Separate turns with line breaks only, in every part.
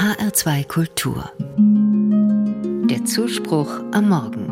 HR2 Kultur. Der Zuspruch am Morgen.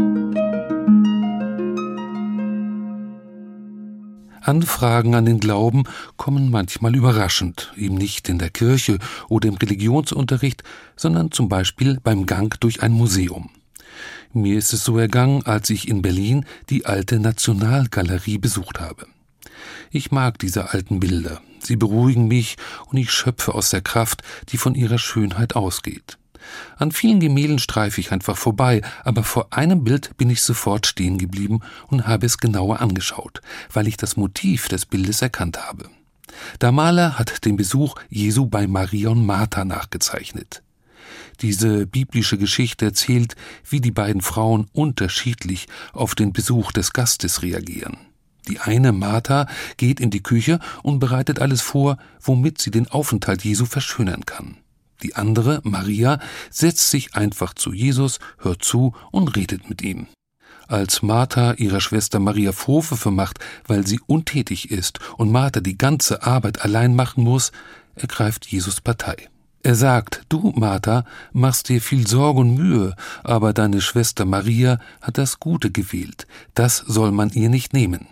Anfragen an den Glauben kommen manchmal überraschend, eben nicht in der Kirche oder im Religionsunterricht, sondern zum Beispiel beim Gang durch ein Museum. Mir ist es so ergangen, als ich in Berlin die alte Nationalgalerie besucht habe. Ich mag diese alten Bilder. Sie beruhigen mich und ich schöpfe aus der Kraft, die von ihrer Schönheit ausgeht. An vielen Gemälden streife ich einfach vorbei, aber vor einem Bild bin ich sofort stehen geblieben und habe es genauer angeschaut, weil ich das Motiv des Bildes erkannt habe. Der Maler hat den Besuch Jesu bei Maria und Martha nachgezeichnet. Diese biblische Geschichte erzählt, wie die beiden Frauen unterschiedlich auf den Besuch des Gastes reagieren. Die eine, Martha, geht in die Küche und bereitet alles vor, womit sie den Aufenthalt Jesu verschönern kann. Die andere, Maria, setzt sich einfach zu Jesus, hört zu und redet mit ihm. Als Martha ihrer Schwester Maria Vorwürfe macht, weil sie untätig ist und Martha die ganze Arbeit allein machen muss, ergreift Jesus Partei. Er sagt, du, Martha, machst dir viel Sorge und Mühe, aber deine Schwester Maria hat das Gute gewählt. Das soll man ihr nicht nehmen.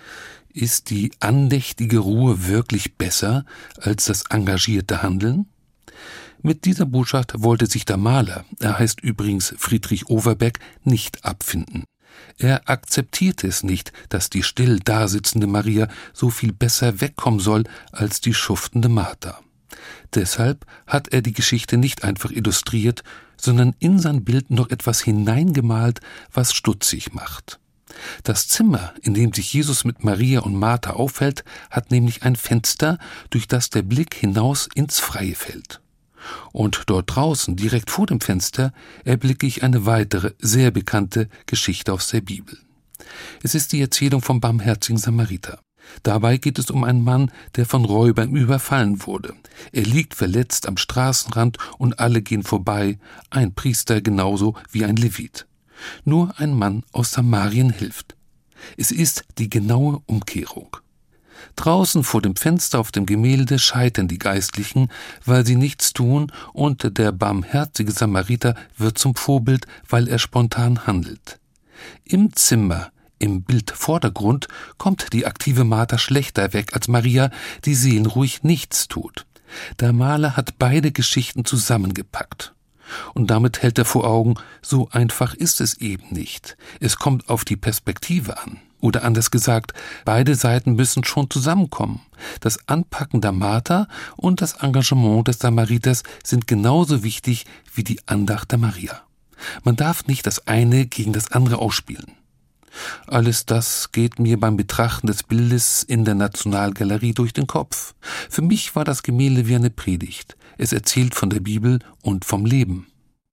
Ist die andächtige Ruhe wirklich besser als das engagierte Handeln? Mit dieser Botschaft wollte sich der Maler, er heißt übrigens Friedrich Overbeck, nicht abfinden. Er akzeptierte es nicht, dass die still dasitzende Maria so viel besser wegkommen soll als die schuftende Martha. Deshalb hat er die Geschichte nicht einfach illustriert, sondern in sein Bild noch etwas hineingemalt, was stutzig macht. Das Zimmer, in dem sich Jesus mit Maria und Martha aufhält, hat nämlich ein Fenster, durch das der Blick hinaus ins Freie fällt. Und dort draußen, direkt vor dem Fenster, erblicke ich eine weitere, sehr bekannte Geschichte aus der Bibel. Es ist die Erzählung vom barmherzigen Samariter. Dabei geht es um einen Mann, der von Räubern überfallen wurde. Er liegt verletzt am Straßenrand und alle gehen vorbei, ein Priester genauso wie ein Levit. Nur ein Mann aus Samarien hilft. Es ist die genaue Umkehrung. Draußen vor dem Fenster auf dem Gemälde scheitern die Geistlichen, weil sie nichts tun, und der barmherzige Samariter wird zum Vorbild, weil er spontan handelt. Im Zimmer, im Bildvordergrund, kommt die aktive Martha schlechter weg als Maria, die seelenruhig nichts tut. Der Maler hat beide Geschichten zusammengepackt. Und damit hält er vor Augen, so einfach ist es eben nicht. Es kommt auf die Perspektive an. Oder anders gesagt, beide Seiten müssen schon zusammenkommen. Das Anpacken der Martha und das Engagement des Samariters sind genauso wichtig wie die Andacht der Maria. Man darf nicht das eine gegen das andere ausspielen. Alles das geht mir beim Betrachten des Bildes in der Nationalgalerie durch den Kopf. Für mich war das Gemälde wie eine Predigt. Es erzählt von der Bibel und vom Leben.